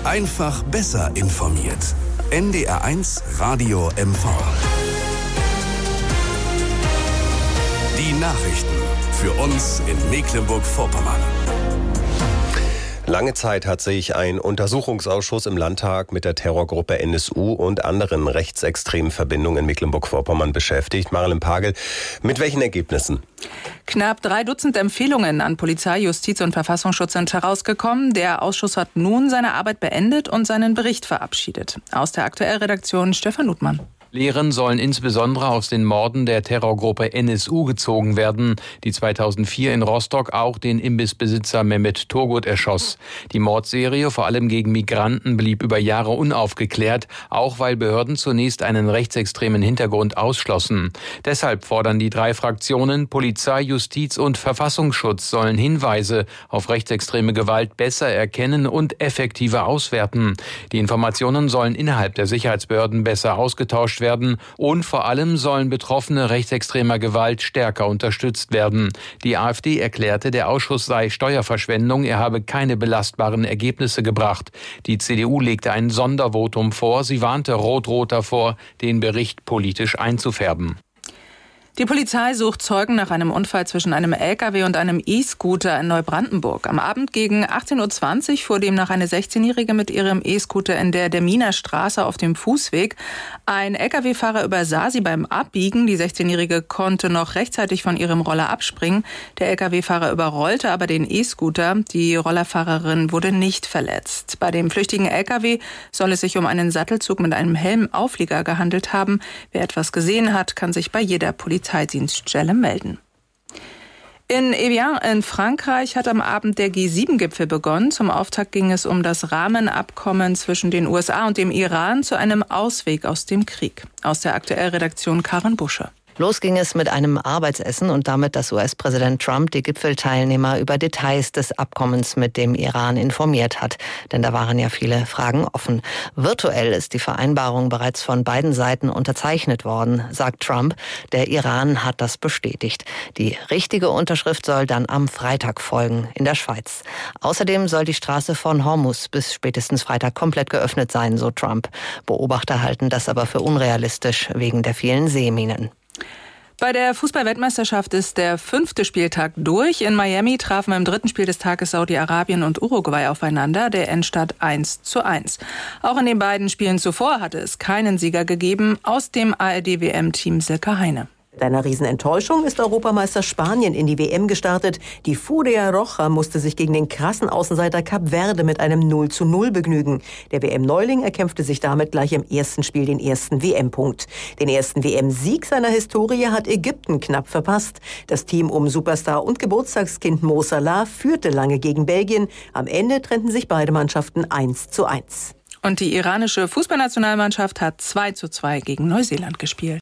Einfach besser informiert. NDR1 Radio MV. Die Nachrichten für uns in Mecklenburg-Vorpommern. Lange Zeit hat sich ein Untersuchungsausschuss im Landtag mit der Terrorgruppe NSU und anderen rechtsextremen Verbindungen in Mecklenburg-Vorpommern beschäftigt. Marilyn Pagel, mit welchen Ergebnissen? Knapp 3 Dutzend Empfehlungen an Polizei, Justiz und Verfassungsschutz sind herausgekommen. Der Ausschuss hat nun seine Arbeit beendet und seinen Bericht verabschiedet. Aus der Aktuellredaktion Stefan Ludmann. Lehren sollen insbesondere aus den Morden der Terrorgruppe NSU gezogen werden, die 2004 in Rostock auch den Imbissbesitzer Mehmet Turgut erschoss. Die Mordserie, vor allem gegen Migranten, blieb über Jahre unaufgeklärt, auch weil Behörden zunächst einen rechtsextremen Hintergrund ausschlossen. Deshalb fordern die 3 Fraktionen, Polizei, Justiz und Verfassungsschutz sollen Hinweise auf rechtsextreme Gewalt besser erkennen und effektiver auswerten. Die Informationen sollen innerhalb der Sicherheitsbehörden besser ausgetauscht werden und vor allem sollen Betroffene rechtsextremer Gewalt stärker unterstützt werden. Die AfD erklärte, der Ausschuss sei Steuerverschwendung, er habe keine belastbaren Ergebnisse gebracht. Die CDU legte ein Sondervotum vor, sie warnte Rot-Rot davor, den Bericht politisch einzufärben. Die Polizei sucht Zeugen nach einem Unfall zwischen einem LKW und einem E-Scooter in Neubrandenburg. Am Abend gegen 18.20 Uhr fuhr demnach eine 16-Jährige mit ihrem E-Scooter in der Deminer Straße auf dem Fußweg. Ein LKW-Fahrer übersah sie beim Abbiegen. Die 16-Jährige konnte noch rechtzeitig von ihrem Roller abspringen. Der LKW-Fahrer überrollte aber den E-Scooter. Die Rollerfahrerin wurde nicht verletzt. Bei dem flüchtigen LKW soll es sich um einen Sattelzug mit einem Helmauflieger gehandelt haben. Wer etwas gesehen hat, kann sich bei jeder Polizeidienststelle melden. In Evian in Frankreich hat am Abend der G7-Gipfel begonnen. Zum Auftakt ging es um das Rahmenabkommen zwischen den USA und dem Iran zu einem Ausweg aus dem Krieg. Aus der Aktuellredaktion Karen Busche. Los ging es mit einem Arbeitsessen und damit, dass US-Präsident Trump die Gipfelteilnehmer über Details des Abkommens mit dem Iran informiert hat. Denn da waren ja viele Fragen offen. Virtuell ist die Vereinbarung bereits von beiden Seiten unterzeichnet worden, sagt Trump. Der Iran hat das bestätigt. Die richtige Unterschrift soll dann am Freitag folgen in der Schweiz. Außerdem soll die Straße von Hormuz bis spätestens Freitag komplett geöffnet sein, so Trump. Beobachter halten das aber für unrealistisch wegen der vielen Seeminen. Bei der Fußball-Weltmeisterschaft ist der 5. Spieltag durch. In Miami trafen im 3. Spiel des Tages Saudi-Arabien und Uruguay aufeinander. Der Endstand 1:1. Auch in den beiden Spielen zuvor hatte es keinen Sieger gegeben. Aus dem ARD-WM-Team Silke Heine. Mit einer Riesenenttäuschung ist Europameister Spanien in die WM gestartet. Die Furia Roja musste sich gegen den krassen Außenseiter Kap Verde mit einem 0:0 begnügen. Der WM-Neuling erkämpfte sich damit gleich im ersten Spiel den ersten WM-Punkt. Den ersten WM-Sieg seiner Historie hat Ägypten knapp verpasst. Das Team um Superstar und Geburtstagskind Mo Salah führte lange gegen Belgien. Am Ende trennten sich beide Mannschaften 1:1. Und die iranische Fußballnationalmannschaft hat 2:2 gegen Neuseeland gespielt.